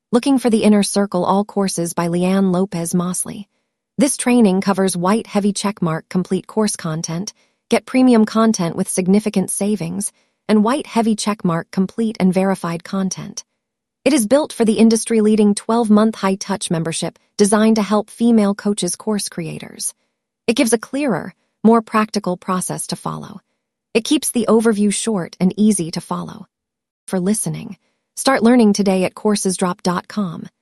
Looking for the Inner Circle All Courses by Leanne Lopez Mosley. This training covers white heavy checkmark complete course content, get premium content with significant savings, and white heavy checkmark complete and verified content. It is built for the industry-leading 12-month high-touch membership designed to help female coaches course creators. It gives a clearer, more practical process to follow. It keeps the overview short and easy to follow. For listening, start learning today at coursesdrop.com.